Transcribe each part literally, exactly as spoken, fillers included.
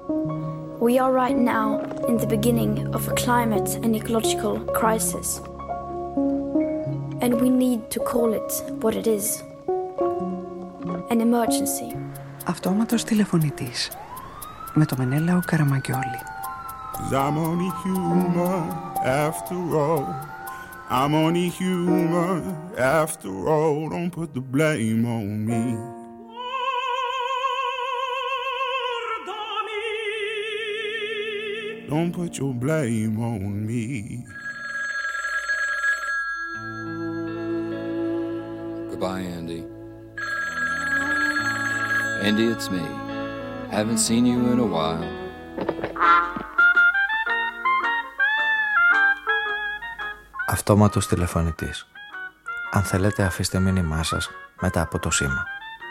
We are right now in the beginning of a climate and ecological crisis. And we need to call it what it is. An emergency. Αυτόματος τηλεφωνητής με το Μενέλαο Καραμαγκιόλη. I'm only human after all. I'm only human after all. Don't put the blame on me. Don't put your blame on me. Goodbye, Andy. Andy, it's me. Haven't seen you in a while. Αυτόματος τηλεφωνητής. Αν θέλετε, αφήστε μήνυμά σας μετά από το σήμα.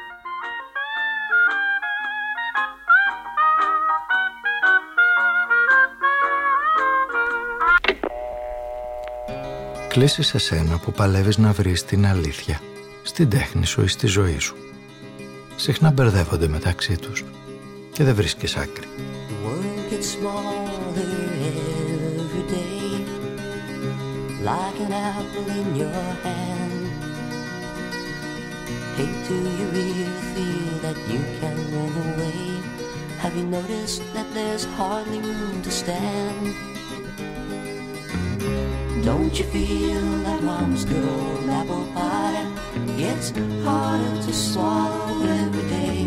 Κλείσεις εσένα που παλεύεις να βρεις την αλήθεια στην τέχνη σου ή στη ζωή σου. Συχνά μπερδεύονται μεταξύ τους και δεν βρίσκεις άκρη. Like an apple in your hand. Hey, do you really feel that you can run away? Have you noticed that there's hardly room to stand? Don't you feel that mom's good old apple pie gets harder to swallow every day?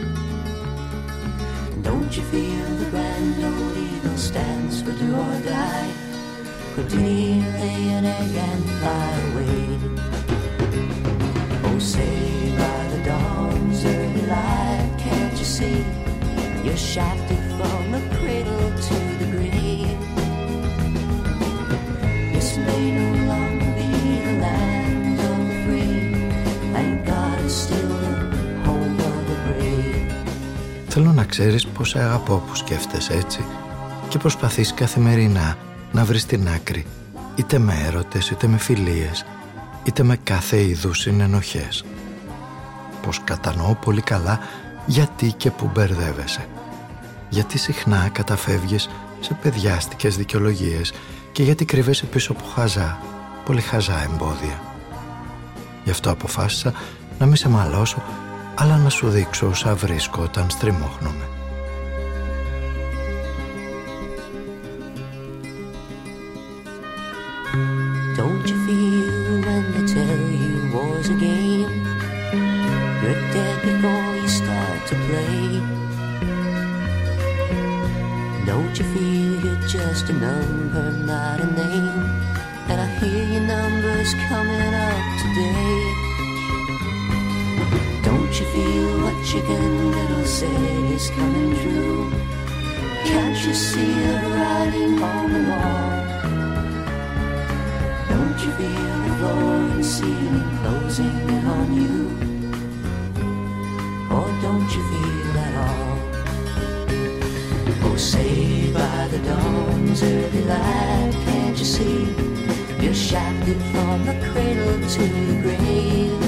Don't you feel the grand old eagle stands for do or die? Could he lay an egg and fly away? Oh, say by the dawn's early light, can't you see? You're shafted from the cradle to the grave. This may no longer be the land of the free, and God is still the home of the brave. Θέλω να ξέρεις πως σε αγαπώ που σκέφτεσαι έτσι και προσπαθείς καθημερινά να βρεις την άκρη, είτε με έρωτες, είτε με φιλίες, είτε με κάθε είδους συνενοχές. Πως κατανοώ πολύ καλά γιατί και που μπερδεύεσαι. Γιατί συχνά καταφεύγεις σε παιδιάστικες δικαιολογίες και γιατί κρύβεσαι πίσω από χαζά, πολύ χαζά εμπόδια. Γι' αυτό αποφάσισα να μην σε μαλώσω, αλλά να σου δείξω όσα βρίσκω όταν στριμώχνομαι. Don't you feel when they tell you war's a game? You're dead before you start to play. Don't you feel you're just a number, not a name? And I hear your numbers coming up today. Don't you feel what Chicken Little said is coming true? Can't you see the writing on the wall? Don't you feel the floor and ceiling closing in on you? Or don't you feel at all? Oh, say by the dawn's early light, can't you see? You're shafted from the cradle to the grave.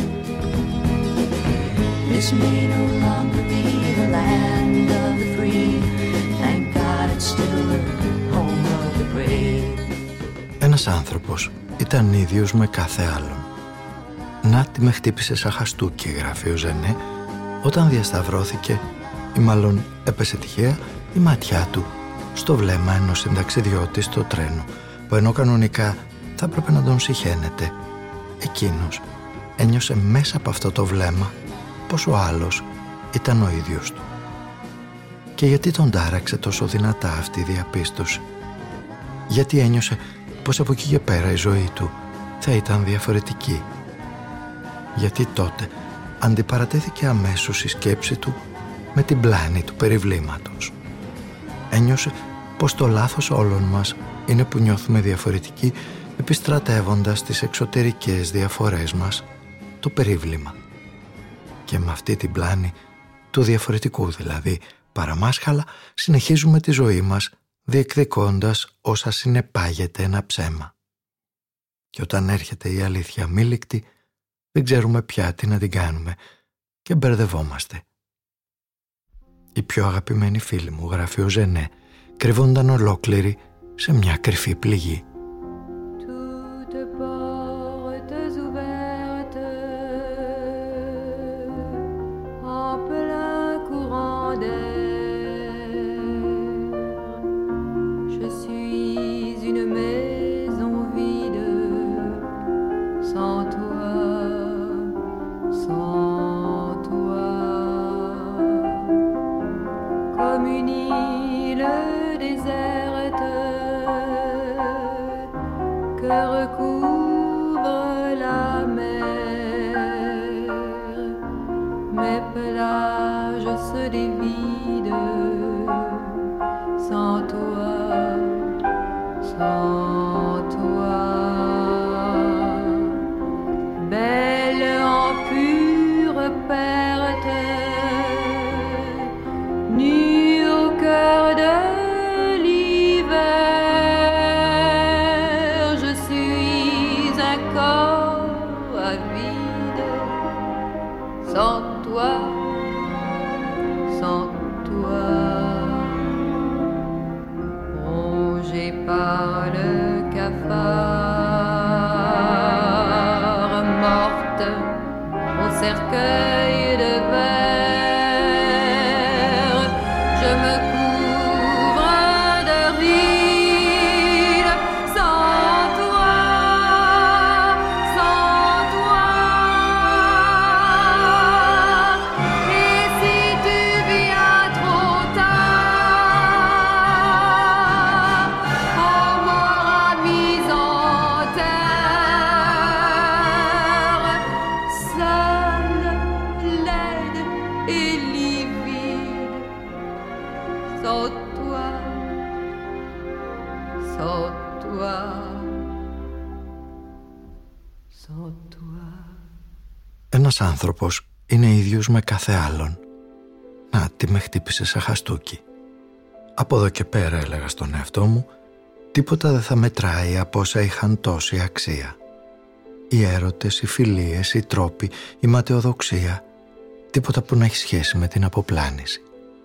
This may no longer be the land of the free. Thank God it's still the home of the brave. Ένας άνθρωπος ήταν ίδιος με κάθε άλλον. Να τι με χτύπησε σαν χαστούκι, γράφει ο Ζενέ, όταν διασταυρώθηκε ή μάλλον έπεσε τυχαία η ματιά του στο βλέμμα ενός συνταξιδιώτη στο τρένο, που ενώ κανονικά θα έπρεπε να τον συχαίνεται, εκείνος ένιωσε μέσα από αυτό το βλέμμα πως ο άλλος ήταν ο ίδιος του. Και γιατί τον τάραξε τόσο δυνατά αυτή η διαπίστωση? Γιατί ένιωσε πως από εκεί και πέρα η ζωή του θα ήταν διαφορετική? Γιατί τότε αντιπαρατέθηκε αμέσως η σκέψη του με την πλάνη του περιβλήματος. Ένιωσε πως το λάθος όλων μας είναι που νιώθουμε διαφορετικοί, επιστρατεύοντας τις εξωτερικές διαφορές μας, το περίβλημα. Και με αυτή την πλάνη του διαφορετικού δηλαδή παραμάσχαλα συνεχίζουμε τη ζωή μας διεκδικώντας όσα συνεπάγεται ένα ψέμα. Και όταν έρχεται η αλήθεια αμήλικτη, δεν ξέρουμε πια τι να την κάνουμε και μπερδευόμαστε. Οι πιο αγαπημένοι φίλοι μου, γράφει ο Ζενέ, κρυβόνταν ολόκληροι σε μια κρυφή πληγή. Ένας άνθρωπος είναι ίδιος με κάθε άλλον. Να, τι με χτύπησε σαν χαστούκι. Από εδώ και πέρα, έλεγα στον εαυτό μου, τίποτα δεν θα μετράει από όσα είχαν τόση αξία. Οι έρωτες, οι φιλίες, οι τρόποι, η ματαιοδοξία, τίποτα που να έχει σχέση με την αποπλάνηση.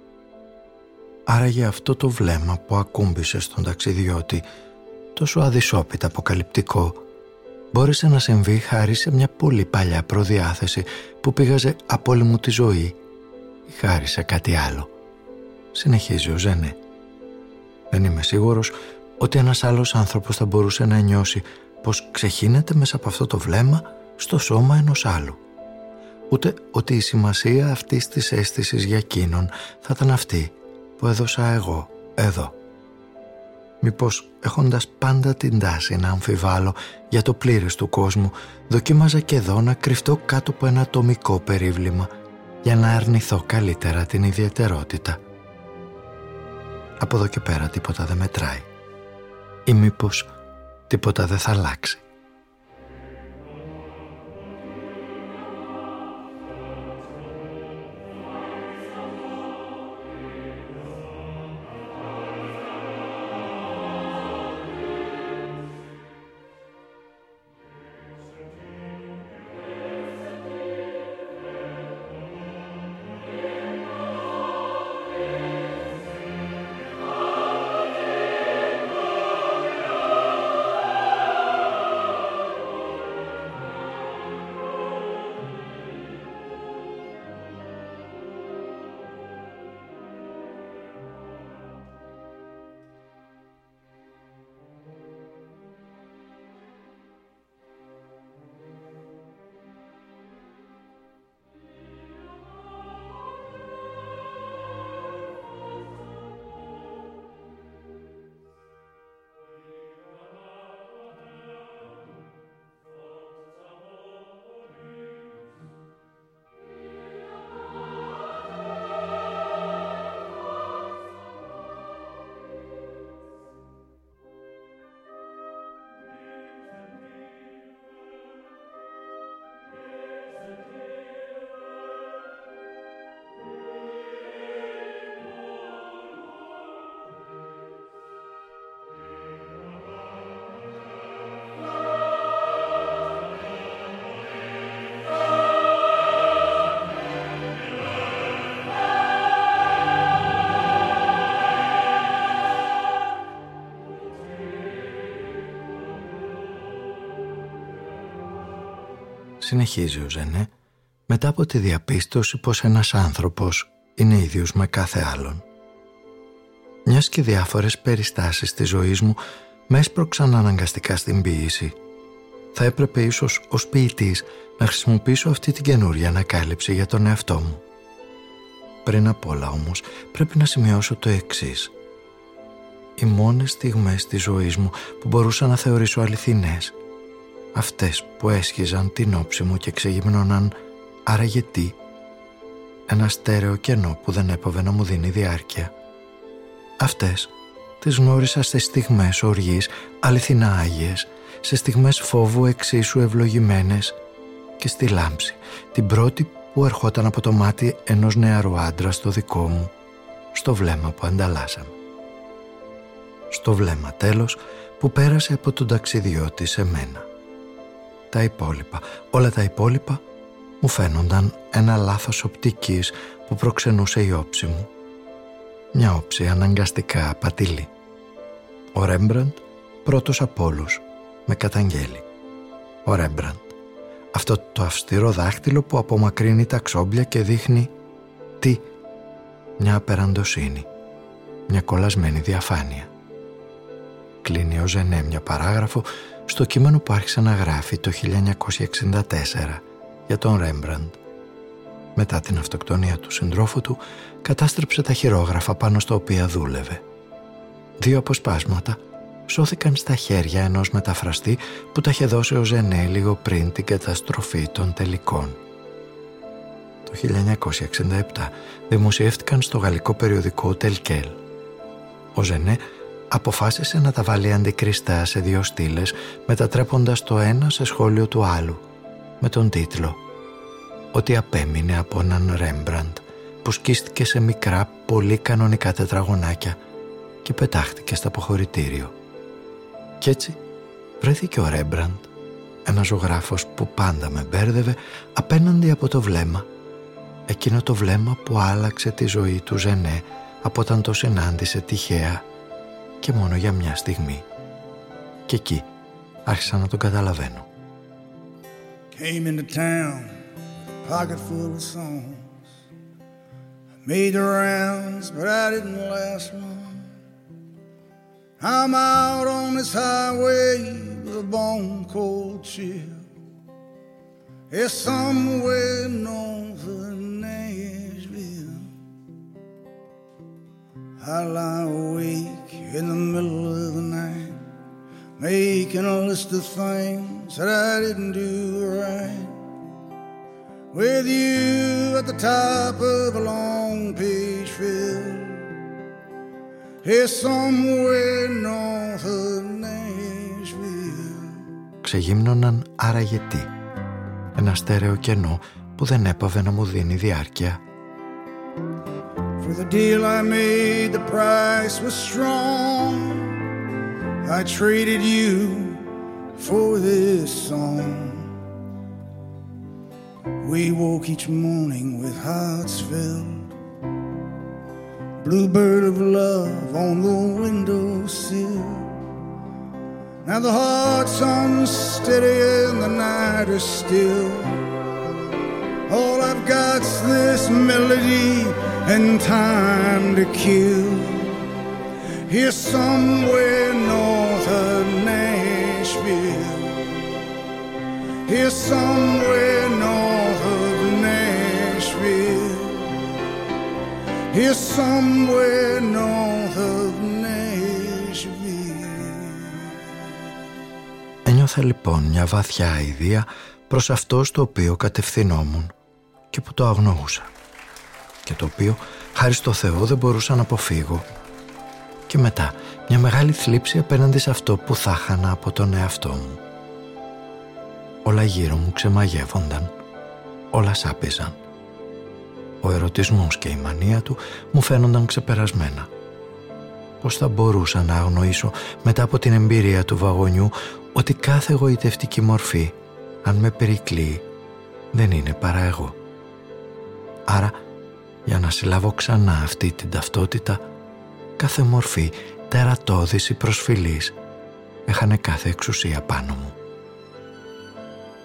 Άραγε αυτό το βλέμμα που ακούμπησε στον ταξιδιώτη, τόσο αδυσόπιτα αποκαλυπτικό, μπόρεσε να συμβεί χάρη σε μια πολύ παλιά προδιάθεση που πήγαζε από όλη μου τη ζωή ή χάρη σε κάτι άλλο. Συνεχίζει ο Ζενέ. Δεν είμαι σίγουρος ότι ένας άλλος άνθρωπος θα μπορούσε να νιώσει πως ξεχύνεται μέσα από αυτό το βλέμμα στο σώμα ενός άλλου. Ούτε ότι η σημασία αυτής της αίσθησης για εκείνον θα ήταν αυτή που έδωσα εγώ εδώ. Μήπως έχοντας πάντα την τάση να αμφιβάλλω για το πλήρες του κόσμου, δοκίμαζα και εδώ να κρυφτώ κάτω από ένα ατομικό περίβλημα για να αρνηθώ καλύτερα την ιδιαιτερότητα. Από εδώ και πέρα τίποτα δεν μετράει. Ή μήπως τίποτα δεν θα αλλάξει. Συνεχίζει ο Ζενέ, μετά από τη διαπίστωση πως ένας άνθρωπος είναι ίδιος με κάθε άλλον. Μιας και διάφορες περιστάσεις της ζωής μου με έσπρωξαν αναγκαστικά στην ποίηση, θα έπρεπε ίσως ως ποιητής να χρησιμοποιήσω αυτή την καινούρια ανακάλυψη για τον εαυτό μου. Πριν απ' όλα όμως πρέπει να σημειώσω το εξής. Οι μόνες στιγμές της ζωής μου που μπορούσα να θεωρήσω αληθινές, αυτές που έσχιζαν την όψη μου και ξεγύμνωναν άραγε τι, ένα στέρεο κενό που δεν έπαβε να μου δίνει διάρκεια. Αυτές τις γνώρισα σε στιγμές οργής αληθινά άγιες, σε στιγμές φόβου εξίσου ευλογημένες και στη λάμψη, την πρώτη που ερχόταν από το μάτι ενός νεαρού άντρα στο δικό μου, στο βλέμμα που ανταλλάσσαμε. Στο βλέμμα τέλος που πέρασε από τον ταξιδιώτη σε μένα. Τα υπόλοιπα, όλα τα υπόλοιπα μου φαίνονταν ένα λάθος οπτικής που προξενούσε η όψη μου. Μια όψη αναγκαστικά απατηλή. Ο Ρέμπραντ πρώτος από όλους με καταγγέλει. Ο Ρέμπραντ, αυτό το αυστηρό δάχτυλο που απομακρύνει τα ξόμπλια και δείχνει τι, μια απεραντοσύνη, μια κολλασμένη διαφάνεια. Κλείνει ο Ζενέ μια παράγραφο στο κείμενο που άρχισε να γράφει το χίλια εννιακόσια εξήντα τέσσερα για τον Ρέμπραντ. Μετά την αυτοκτονία του συντρόφου του, κατάστρεψε τα χειρόγραφα πάνω στα οποία δούλευε. Δύο αποσπάσματα σώθηκαν στα χέρια ενός μεταφραστή που τα είχε δώσει ο Ζενέ λίγο πριν την καταστροφή των τελικών. Το χίλια εννιακόσια εξήντα επτά δημοσιεύτηκαν στο γαλλικό περιοδικό Τελκέλ. Ο Ζενέ αποφάσισε να τα βάλει αντικριστά σε δύο στήλες, μετατρέποντας το ένα σε σχόλιο του άλλου, με τον τίτλο «Ότι απέμεινε από έναν Ρέμπραντ που σκίστηκε σε μικρά, πολύ κανονικά τετραγωνάκια και πετάχτηκε στο αποχωρητήριο». Κι έτσι βρέθηκε ο Ρέμπραντ, ένας ζωγράφος που πάντα με μπέρδευε, απέναντι από το βλέμμα, εκείνο το βλέμμα που άλλαξε τη ζωή του Ζενέ από όταν το συνάντησε τυχαία και μόνο για μια στιγμή. Και εκεί άρχισα να τον καταλαβαίνω. Came into town, pocket full of songs. Made the rounds, but I didn't last long. I'm out on this highway with a bone cold chill. It's somewhere north of Nashville. I lie awake in the middle of the night, making a list of things that I didn't do right. With you at the top of a long page fill, it's somewhere north of Nashville. Ξεγύμνωναν άραγε τι, ένα στέρεο κενό που δεν έπαβε να μου δίνει διάρκεια. For the deal I made, the price was strong. I traded you for this song. We woke each morning with hearts filled, bluebird of love on the windowsill. Now the heart's unsteady and the night is still. All I've got's this melody and time to kill. Here somewhere north of Nashville. Here somewhere north of Nashville. Here somewhere north of Nashville. Ένιωθα λοιπόν μια βαθιά αηδία προς αυτό στο οποίο κατευθυνόμουν και που το αγνοούσα και το οποίο, χάρη στο Θεό, δεν μπορούσα να αποφύγω. Και μετά μια μεγάλη θλίψη απέναντι σε αυτό που θα χάνα από τον εαυτό μου. Όλα γύρω μου ξεμαγεύονταν, όλα σάπιζαν. Ο ερωτισμός και η μανία του μου φαίνονταν ξεπερασμένα. Πώς θα μπορούσα να αγνοήσω μετά από την εμπειρία του βαγονιού ότι κάθε εγωιτευτική μορφή, αν με περικλείει, δεν είναι παρά εγώ. Άρα, για να συλλάβω ξανά αυτή την ταυτότητα, κάθε μορφή τερατώδης ή προσφυλής έχανε κάθε εξουσία πάνω μου.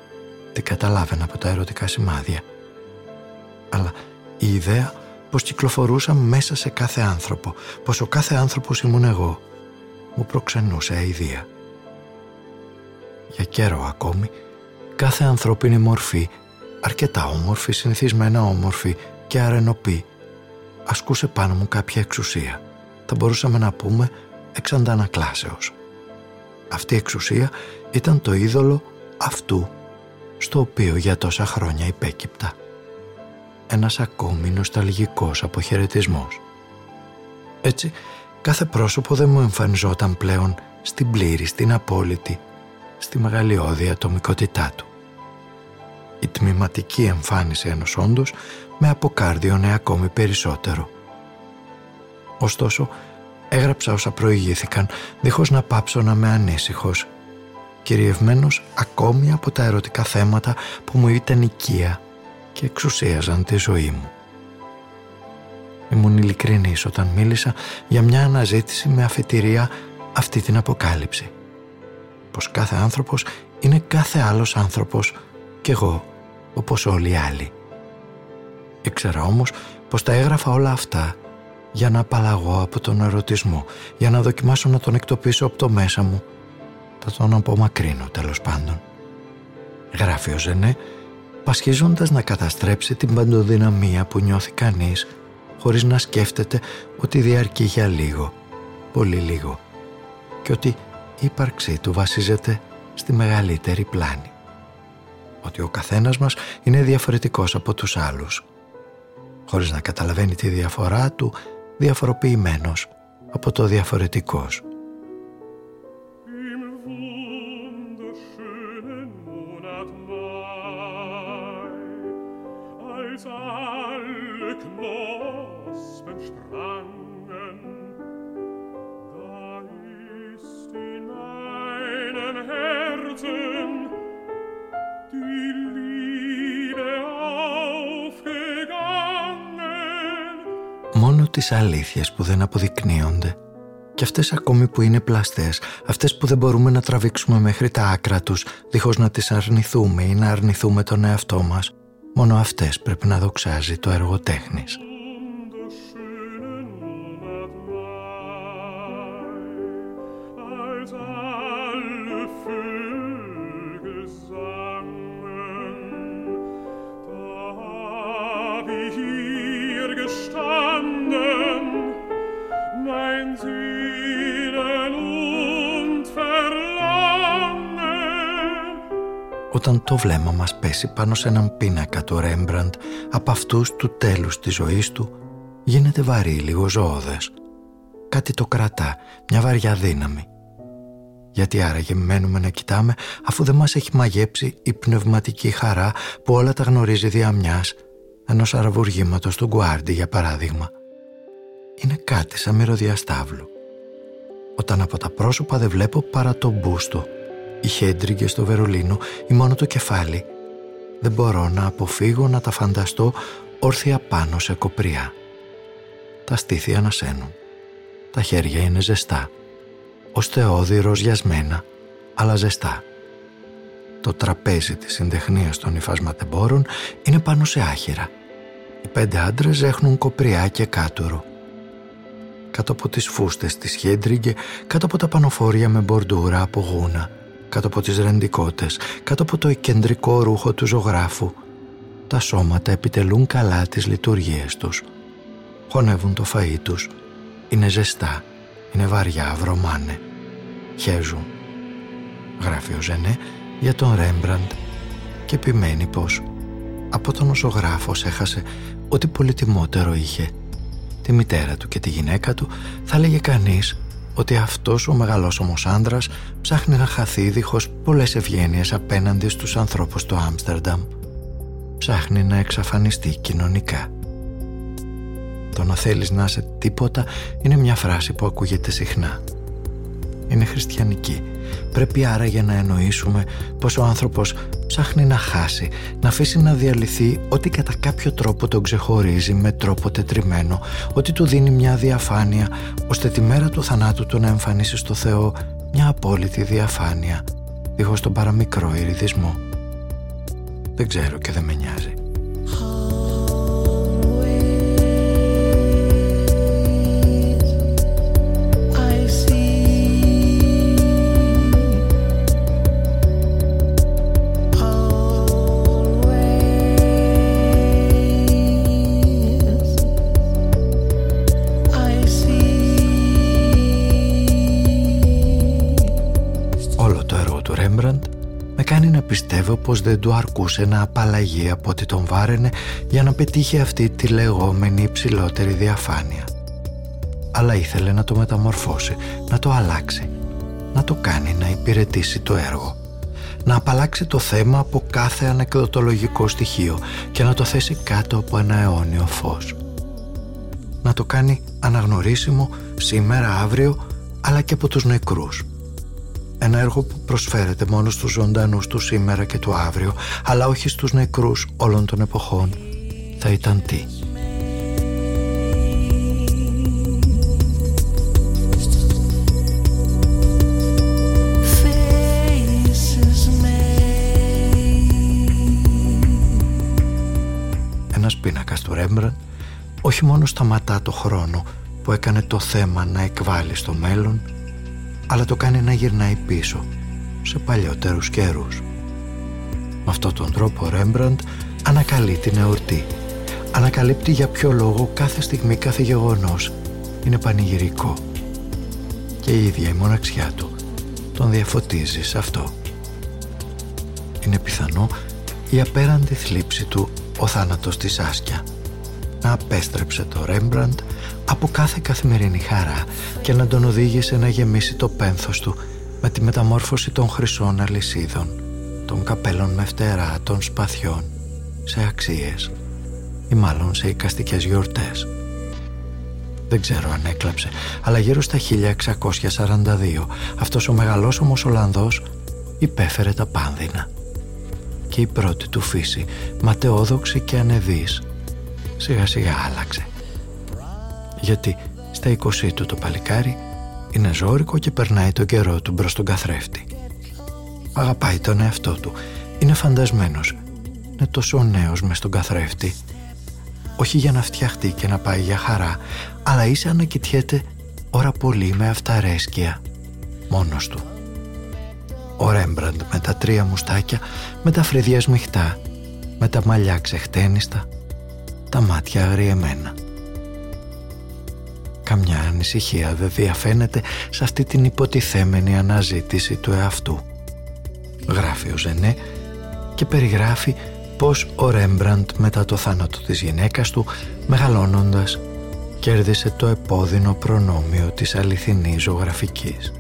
Τι καταλάβαινα από τα ερωτικά σημάδια. Αλλά η ιδέα πως κυκλοφορούσα μέσα σε κάθε άνθρωπο, πως ο κάθε άνθρωπος ήμουν εγώ, μου προξενούσε αηδία. Για καιρό ακόμη, κάθε ανθρώπινη μορφή, αρκετά όμορφη, συνηθισμένα όμορφη και αρενοπή, ασκούσε πάνω μου κάποια εξουσία. Θα μπορούσαμε να πούμε εξ αντανακλάσεως. Αυτή η εξουσία ήταν το είδωλο αυτού στο οποίο για τόσα χρόνια υπέκυπτα. Ένας ακόμη νοσταλγικός αποχαιρετισμός. Έτσι, κάθε πρόσωπο δεν μου εμφανιζόταν πλέον στην πλήρη, στην απόλυτη, στη μεγαλειώδη ατομικότητά του. Η τμηματική εμφάνιση ενός όντως με αποκάρδιωνε ακόμη περισσότερο. Ωστόσο, έγραψα όσα προηγήθηκαν, δίχως να πάψω να είμαι ανήσυχος, κυριευμένος ακόμη από τα ερωτικά θέματα που μου ήταν οικεία και εξουσίαζαν τη ζωή μου. Ήμουν ειλικρινής όταν μίλησα για μια αναζήτηση με αφετηρία αυτή την αποκάλυψη. Πως κάθε άνθρωπος είναι κάθε άλλος άνθρωπος κι εγώ όπως όλοι οι άλλοι. Ήξερα όμως πως τα έγραφα όλα αυτά για να απαλλαγώ από τον ερωτισμό, για να δοκιμάσω να τον εκτοπίσω από το μέσα μου, θα τον απομακρύνω τέλος πάντων. Γράφει ο Ζενέ, πασχίζοντας να καταστρέψει την παντοδυναμία που νιώθει κανείς, χωρίς να σκέφτεται ότι διαρκεί για λίγο, πολύ λίγο, και ότι η ύπαρξή του βασίζεται στη μεγαλύτερη πλάνη. Ότι ο καθένας μας είναι διαφορετικός από τους άλλους, χωρίς να καταλαβαίνει τη διαφορά του, διαφοροποιημένος από το διαφορετικός. Μόνο τις αλήθειες που δεν αποδεικνύονται και αυτές ακόμη που είναι πλαστές, αυτές που δεν μπορούμε να τραβήξουμε μέχρι τα άκρα τους δίχως να τις αρνηθούμε ή να αρνηθούμε τον εαυτό μας, μόνο αυτές πρέπει να δοξάζει το έργο τέχνης. Όταν το βλέμμα μας πέσει πάνω σε έναν πίνακα του Ρέμπραντ από αυτούς του τέλους της ζωής του, γίνεται βαρύ, λίγο ζωώδες. Κάτι το κρατά, μια βαριά δύναμη. Γιατί άραγε μένουμε να κοιτάμε αφού δεν μας έχει μαγέψει η πνευματική χαρά που όλα τα γνωρίζει δια μιας, ενός αραβουργήματος του Γκουάρντι για παράδειγμα. Είναι κάτι σαν μυρωδιαστάβλου. Όταν από τα πρόσωπα δεν βλέπω παρά το μπούστο, η Χέντριγκε στο Βερολίνο ή μόνο το κεφάλι, δεν μπορώ να αποφύγω να τα φανταστώ όρθια πάνω σε κοπριά. Τα στήθη ανασένουν, τα χέρια είναι ζεστά, ως θεώδη ροζιασμένα, αλλά ζεστά. Το τραπέζι της συντεχνίας των υφασματεμπόρων είναι πάνω σε άχυρα. Οι πέντε άντρες ζέχνουν κοπριά και κάτουρο. Κάτω από τις φούστες της Χέντριγκε, κάτω από τα πανοφόρια με μπορντούρα από γούνα, κάτω από τις ρεντικότες, κάτω από το κεντρικό ρούχο του ζωγράφου, τα σώματα επιτελούν καλά τις λειτουργίες τους. Χωνεύουν το φαΐ τους. Είναι ζεστά, είναι βαριά, βρωμάνε. Χέζουν. Γράφει ο Ζενέ για τον Ρέμπραντ και επιμένει πως από τον νοσογράφος έχασε ό,τι πολυτιμότερο είχε. Τη μητέρα του και τη γυναίκα του, θα λέγε κανείς ότι αυτός ο μεγαλόσωμος άντρας ψάχνει να χαθεί δίχως πολλές ευγένειες απέναντι στους ανθρώπους του Άμστερνταμ. Ψάχνει να εξαφανιστεί κοινωνικά. Το να θέλεις να είσαι τίποτα είναι μια φράση που ακούγεται συχνά. Είναι χριστιανική. Πρέπει άραγε να εννοήσουμε πως ο άνθρωπος ψάχνει να χάσει, να αφήσει να διαλυθεί ό,τι κατά κάποιο τρόπο τον ξεχωρίζει με τρόπο τετριμένο, ότι του δίνει μια διαφάνεια, ώστε τη μέρα του θανάτου του να εμφανίσει στο Θεό μια απόλυτη διαφάνεια, δίχως τον παραμικρό ηριδισμό. Δεν ξέρω και δεν με νοιάζει. Κάνει να πιστεύω πως δεν του αρκούσε να απαλλαγεί από ό,τι τον βάραινε για να πετύχει αυτή τη λεγόμενη υψηλότερη διαφάνεια. Αλλά ήθελε να το μεταμορφώσει, να το αλλάξει, να το κάνει να υπηρετήσει το έργο, να απαλλάξει το θέμα από κάθε ανεκδοτολογικό στοιχείο και να το θέσει κάτω από ένα αιώνιο φως. Να το κάνει αναγνωρίσιμο σήμερα, αύριο, αλλά και από τους νεκρούς. Ένα έργο που προσφέρεται μόνο στους ζωντανούς του σήμερα και του αύριο, αλλά όχι στους νεκρούς όλων των εποχών, θα ήταν τι? Ένας πίνακας του Ρέμπραντ όχι μόνο σταματά το χρόνο που έκανε το θέμα να εκβάλει στο μέλλον, αλλά το κάνει να γυρνάει πίσω σε παλιότερους καιρούς. Με αυτόν τον τρόπο ο Ρέμπραντ ανακαλεί την εορτή. Ανακαλύπτει για ποιο λόγο κάθε στιγμή, κάθε γεγονός είναι πανηγυρικό. Και η ίδια η μοναξιά του τον διαφωτίζει σε αυτό. Είναι πιθανό η απέραντη θλίψη του, ο θάνατος της Άσκια, να απέστρεψε το Ρέμπραντ από κάθε καθημερινή χαρά και να τον οδήγησε να γεμίσει το πένθος του με τη μεταμόρφωση των χρυσών αλυσίδων, των καπέλων με φτερά, των σπαθιών, σε αξίες ή μάλλον σε εικαστικές γιορτές. Δεν ξέρω αν έκλαψε, αλλά γύρω στα χίλια εξακόσια σαράντα δύο αυτός ο μεγαλόσωμος Ολλανδός υπέφερε τα πάνδυνα. Και η πρώτη του φύση, ματαιόδοξη και ανεβής, σιγά σιγά άλλαξε. Γιατί στα είκοσι του το παλικάρι είναι ζώρικο και περνάει τον καιρό του μπρος στον καθρέφτη. Αγαπάει τον εαυτό του, είναι φαντασμένος, είναι τόσο νέος μες στον καθρέφτη. Όχι για να φτιαχτεί και να πάει για χαρά, αλλά ίσα να κοιτιέται ώρα πολύ με αυταρέσκεια, μόνος του. Ο Ρέμπραντ με τα τρία μουστάκια, με τα φρύδια σμιχτά, με τα μαλλιά ξεχτένιστα, τα μάτια αγριεμένα. Καμιά ανησυχία δεν διαφαίνεται σε αυτή την υποτιθέμενη αναζήτηση του εαυτού. Γράφει ο Ζενέ και περιγράφει πως ο Ρέμπραντ μετά το θάνατο της γυναίκας του, μεγαλώνοντας, κέρδισε το επώδυνο προνόμιο της αληθινής ζωγραφικής.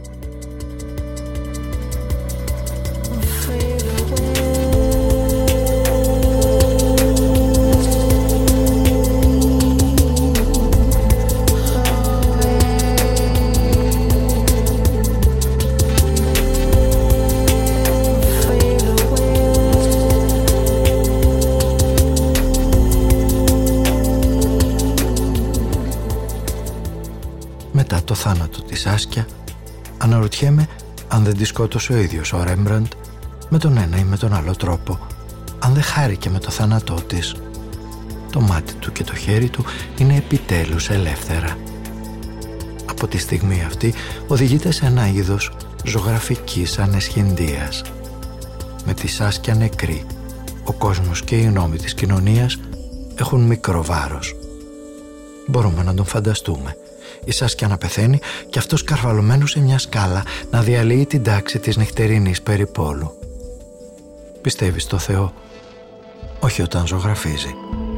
Μετά το θάνατο της Άσκια, αναρωτιέμαι αν δεν τη σκότωσε ο ίδιος ο Ρέμπραντ με τον ένα ή με τον άλλο τρόπο, αν δεν χάρηκε με το θάνατό της. Το μάτι του και το χέρι του είναι επιτέλους ελεύθερα. Από τη στιγμή αυτή οδηγείται σε ένα είδος ζωγραφικής ανεσχυντίας. Με τη Άσκια νεκρή, ο κόσμος και οι νόμοι της κοινωνίας έχουν μικρό βάρος. Μπορούμε να τον φανταστούμε. Η Άσκια να πεθαίνει και αυτός καρβαλωμένος σε μια σκάλα να διαλύει την τάξη της νυχτερινής περιπόλου. Πιστεύει στο Θεό? Όχι όταν ζωγραφίζει.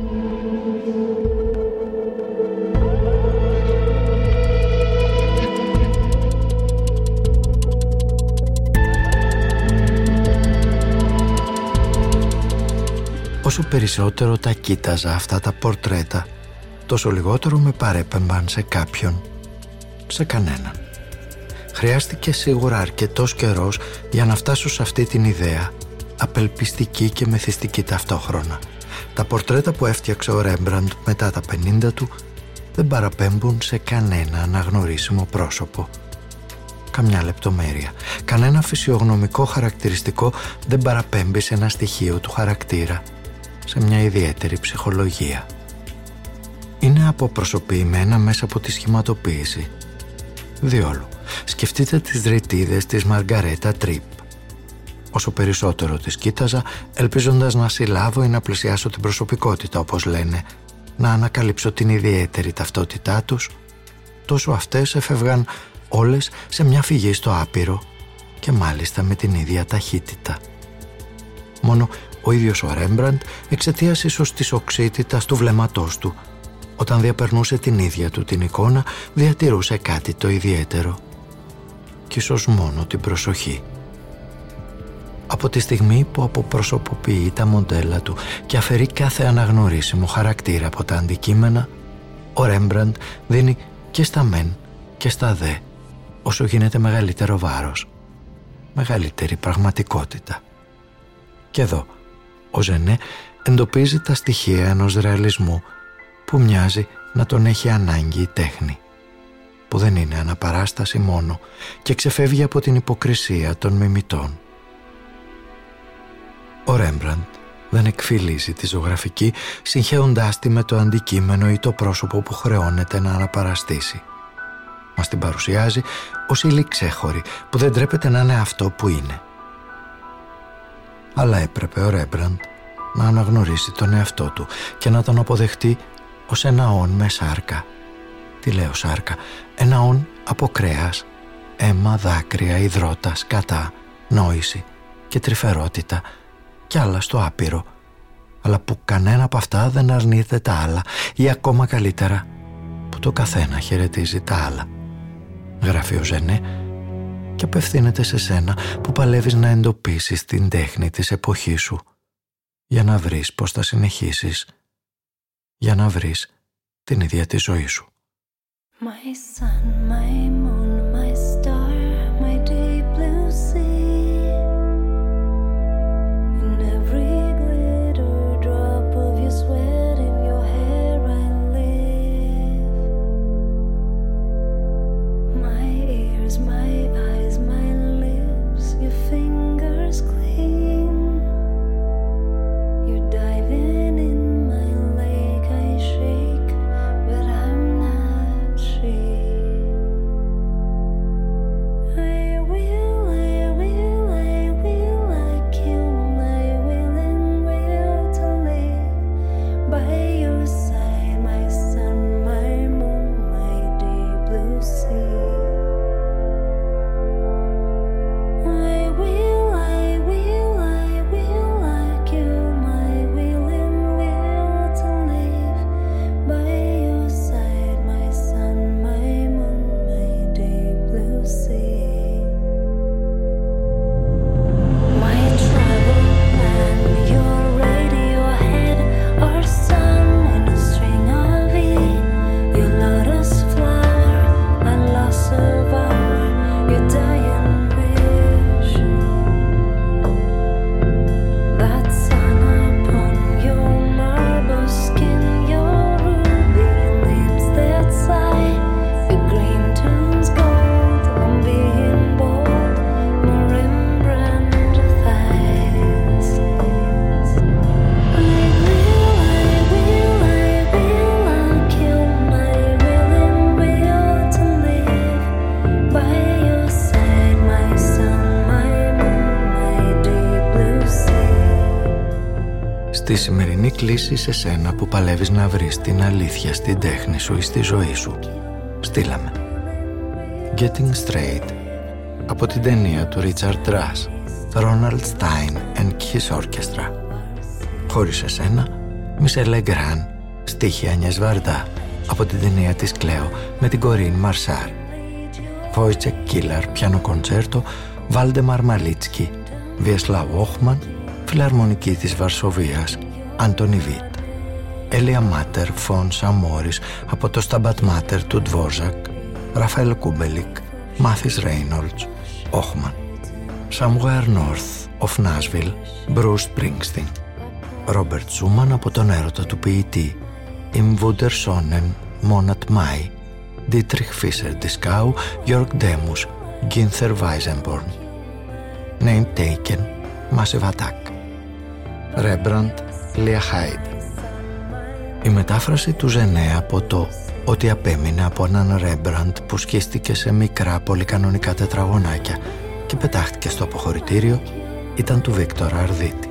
Όσο περισσότερο τα κοίταζα αυτά τα πορτρέτα, τόσο λιγότερο με παρέπεμπαν σε κάποιον, σε κανέναν. Χρειάστηκε σίγουρα αρκετός καιρός για να φτάσω σε αυτή την ιδέα, απελπιστική και μεθυστική ταυτόχρονα. Τα πορτρέτα που έφτιαξε ο Ρέμπραντ μετά τα πενήντα του δεν παραπέμπουν σε κανένα αναγνωρίσιμο πρόσωπο. καμιά λεπτομέρεια, κανένα φυσιογνωμικό χαρακτηριστικό δεν παραπέμπει σε ένα στοιχείο του χαρακτήρα, σε μια ιδιαίτερη ψυχολογία. Είναι αποπροσωποιημένα μέσα από τη σχηματοποίηση. Διόλου, σκεφτείτε τις δρυτίδες της Μαργαρέτα Τρίπ. Όσο περισσότερο τις κοίταζα, ελπίζοντας να συλλάβω ή να πλησιάσω την προσωπικότητα, όπως λένε, να ανακαλύψω την ιδιαίτερη ταυτότητά τους, τόσο αυτές έφευγαν όλες σε μια φυγή στο άπειρο και μάλιστα με την ίδια ταχύτητα. Μόνο ο ίδιος ο Ρέμπραντ, εξαιτίας ίσως της οξύτητας του βλέμματός του, όταν διαπερνούσε την ίδια του την εικόνα, διατηρούσε κάτι το ιδιαίτερο κι ίσως μόνο την προσοχή. Από τη στιγμή που αποπροσωποποιεί τα μοντέλα του και αφαιρεί κάθε αναγνωρίσιμο χαρακτήρα από τα αντικείμενα, ο Ρέμπραντ δίνει και στα μεν και στα δε όσο γίνεται μεγαλύτερο βάρος, μεγαλύτερη πραγματικότητα. Και εδώ ο Ζενέ εντοπίζει τα στοιχεία ενός ρεαλισμού που μοιάζει να τον έχει ανάγκη η τέχνη, που δεν είναι αναπαράσταση μόνο και ξεφεύγει από την υποκρισία των μιμητών. Ο Ρέμπραντ δεν εκφυλίζει τη ζωγραφική συγχέοντάς τη με το αντικείμενο ή το πρόσωπο που χρεώνεται να αναπαραστήσει. Μας την παρουσιάζει ως ύλη ξέχωρη που δεν τρέπεται να είναι αυτό που είναι. Αλλά έπρεπε ο Ρέμπραντ να αναγνωρίσει τον εαυτό του και να τον αποδεχτεί ως ένα όν με σάρκα. Τι λέω σάρκα? Ένα όν από κρέας, αίμα, δάκρυα, υδρότα, σκατά, νόηση και τρυφερότητα κι άλλα στο άπειρο, αλλά που κανένα από αυτά δεν αρνείται τα άλλα, ή ακόμα καλύτερα που το καθένα χαιρετίζει τα άλλα. Γράφει ο Ζενέ και απευθύνεται σε σένα που παλεύεις να εντοπίσεις την τέχνη της εποχής σου, για να βρεις πώς θα συνεχίσεις, για να βρεις την ίδια τη ζωή σου. My sun, my moon, my star, my deep blue sea. In every glitter drop of your sweat in your hair I live. My ears, my eyes, my lips, your fingers clean. You're diving in my lake, I shake, but I'm not she. I will, I will, I will, I kill my will and will to live by your side, my sun, my moon, my deep blue sea. I will, I will, I will, I kill my will and will to live by your side, my sun, my moon, my deep blue sea. My travel plan, your radiohead, our sun in a string of E. Your lotus flower, a loss of hour, your dying wish. That sun upon your marble skin, your ruby lips that sigh, your green tunes gold, I'm being bold, my Rembrandt thighs. I will, I will, I will, I'll kill my will and will to live by your side, my sun, my moon, my deep blue sea. Στη σημερινή κλίση σε σένα που παλεύεις να βρεις την αλήθεια στην τέχνη σου ή στη ζωή σου, στείλαμε Getting Straight από την ταινία του Richard Russ, Ronald Stein and His Orchestra. Χωρίς εσένα, Μισελ Λεγκράν, στίχη Ανιές Βαρδά από την ταινία της Κλέο με την Κορίν Μαρσάρ. Βόιτσεκ Κίλαρ, πιάνο κοντσέρτο, Βάλντεμαρ Μαλίτσκι, Βιεσλάβ Όχμαν, φιλαρμονική της Βαρσοβίας, Άντονι Βίτ. Έλια Μάτερ, Φον Σαμόρις από το Σταμπατ Μάτερ του Ντβόρζακ, Ραφαέλ Κούμπελικ, Μάθις Ρέινολτς, Όχμαν. Somewhere North of Nashville, Bruce Springsteen. Ρόμπερτ Σούμαν από τον έρωτα του ποιητή, Im Wundersonnen Monat Mai, Dietrich Fischer-Dieskau, Jörg Demus, Gunther Weizenborn. Name taken, Massive Attack. Rembrandt, Leah Hyde. Η μετάφραση του Ζενέ από το «Ότι απέμεινε από έναν Ρέμπραντ που σκίστηκε σε μικρά πολυκανονικά τετραγωνάκια και πετάχτηκε στο αποχωρητήριο» ήταν του Βίκτορα Αρδίτη.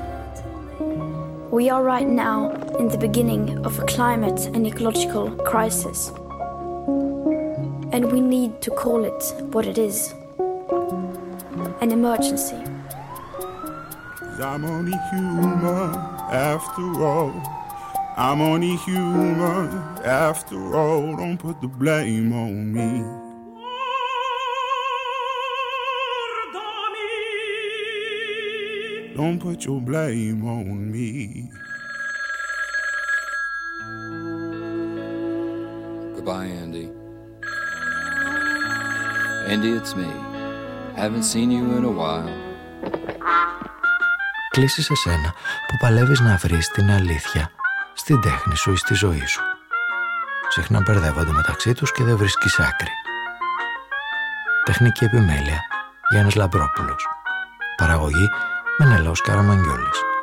We are right now in the beginning of a climate and ecological crisis. And we need to call it what it is. An emergency. I'm only human after all. I'm only human after all. Don't put the blame on me. Don't put your blame on me. Goodbye, Andy. Andy, it's me. Haven't seen you in a while. Κλείσεις εσένα που παλεύεις να βρεις την αλήθεια στην τέχνη σου ή στη ζωή σου. Συχνά μπερδεύονται μεταξύ τους και δεν βρίσκεις άκρη. Τεχνική επιμέλεια Γιάννης Λαμπρόπουλος. Παραγωγή Μενέλαος Καραμαγγιόλης.